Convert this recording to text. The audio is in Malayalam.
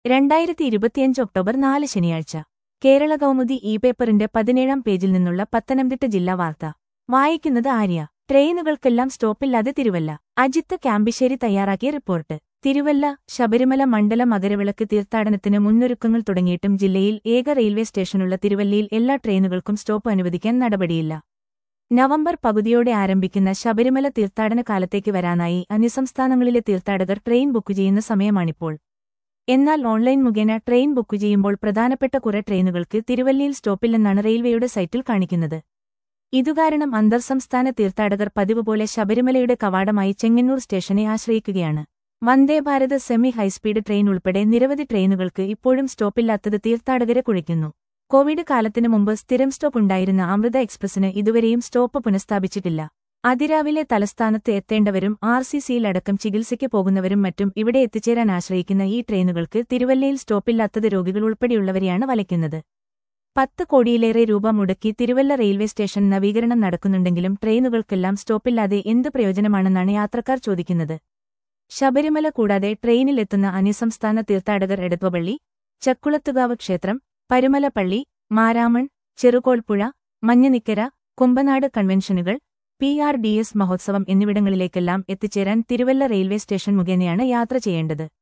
2025 ഒക്ടോബർ 4 ശനിയാഴ്ച കേരള കൗമുദി പേപ്പറിന്റെ 17-ാം പേജിൽ നിന്നുള്ള പത്തനംതിട്ട ജില്ലാ വാർത്ത വായിക്കുന്നത് ആര്യ. ട്രെയിനുകൾക്കെല്ലാം സ്റ്റോപ്പില്ലാതെ തിരുവല്ല. അജിത്ത് ക്യാമ്പിശ്ശേരി തയ്യാറാക്കിയ റിപ്പോർട്ട്. തിരുവല്ല ശബരിമല മണ്ഡല മകരവിളക്ക് തീർത്ഥാടനത്തിന് മുന്നൊരുക്കങ്ങൾ തുടങ്ങിയിട്ടും ജില്ലയിൽ ഏക റെയിൽവേ സ്റ്റേഷനുള്ള തിരുവല്ലയിൽ എല്ലാ ട്രെയിനുകൾക്കും സ്റ്റോപ്പ് അനുവദിക്കാൻ നടപടിയില്ല. നവംബർ പകുതിയോടെ ആരംഭിക്കുന്ന ശബരിമല തീർത്ഥാടന കാലത്തേക്ക് വരാനായി അന്യസംസ്ഥാനങ്ങളിലെ തീർത്ഥാടകർ ട്രെയിൻ ബുക്ക് ചെയ്യുന്ന സമയമാണിപ്പോൾ. എന്നാൽ ഓൺലൈൻ മുഖേന ട്രെയിൻ ബുക്ക് ചെയ്യുമ്പോൾ പ്രധാനപ്പെട്ട കുറെ ട്രെയിനുകൾക്ക് തിരുവല്ലയിൽ സ്റ്റോപ്പില്ലെന്നാണ് റെയിൽവേയുടെ സൈറ്റിൽ കാണിക്കുന്നത്. ഇതുകാരണം അന്തർസംസ്ഥാന തീർത്ഥാടകർ പതിവ് പോലെ ശബരിമലയുടെ കവാടമായി ചെങ്ങന്നൂർ സ്റ്റേഷനെ ആശ്രയിക്കുകയാണ്. വന്ദേഭാരത് സെമി ഹൈസ്പീഡ് ട്രെയിൻ ഉൾപ്പെടെ നിരവധി ട്രെയിനുകൾക്ക് ഇപ്പോഴും സ്റ്റോപ്പില്ലാത്തത് തീർത്ഥാടകരെ കുഴയ്ക്കുന്നു. കോവിഡ് കാലത്തിനു മുമ്പ് സ്ഥിരം സ്റ്റോപ്പ് ഉണ്ടായിരുന്ന അമൃത എക്സ്പ്രസിന് ഇതുവരെയും സ്റ്റോപ്പ് പുനഃസ്ഥാപിച്ചിട്ടില്ല. അതിരാവിലെ തലസ്ഥാനത്ത് എത്തേണ്ടവരും RCCയിലടക്കം ചികിത്സയ്ക്ക് പോകുന്നവരും മറ്റും ഇവിടെ എത്തിച്ചേരാൻ ആശ്രയിക്കുന്ന ഈ ട്രെയിനുകൾക്ക് തിരുവല്ലയിൽ സ്റ്റോപ്പില്ലാത്തത് രോഗികൾ ഉൾപ്പെടെയുള്ളവരെയാണ് വലയ്ക്കുന്നത്. 10 കോടിയിലേറെ രൂപ മുടക്കി തിരുവല്ല റെയിൽവേ സ്റ്റേഷൻ നവീകരണം നടക്കുന്നുണ്ടെങ്കിലും ട്രെയിനുകൾക്കെല്ലാം സ്റ്റോപ്പില്ലാതെ എന്ത് പ്രയോജനമാണെന്നാണ് യാത്രക്കാർ ചോദിക്കുന്നത്. ശബരിമല കൂടാതെ ട്രെയിനിൽ എത്തുന്ന അന്യസംസ്ഥാന തീർത്ഥാടകർ എടത്വപള്ളി, ചക്കുളത്തുകാവ് ക്ഷേത്രം, പരുമലപ്പള്ളി, മാരാമൺ, ചെറുകോൽപ്പുഴ, മഞ്ഞനിക്കര, കുമ്പനാട് കൺവെൻഷനുകൾ, PRDS മഹോത്സവം എന്നിവിടങ്ങളിലേക്കെല്ലാം എത്തിച്ചേരാൻ തിരുവല്ല റെയിൽവേ സ്റ്റേഷൻ മുഖേനയാണ് യാത്ര ചെയ്യേണ്ടത്.